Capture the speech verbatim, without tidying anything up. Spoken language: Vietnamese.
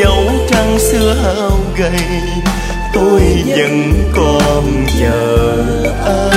dấu trăng xưa hao gầy, tôi vẫn còn chờ anh.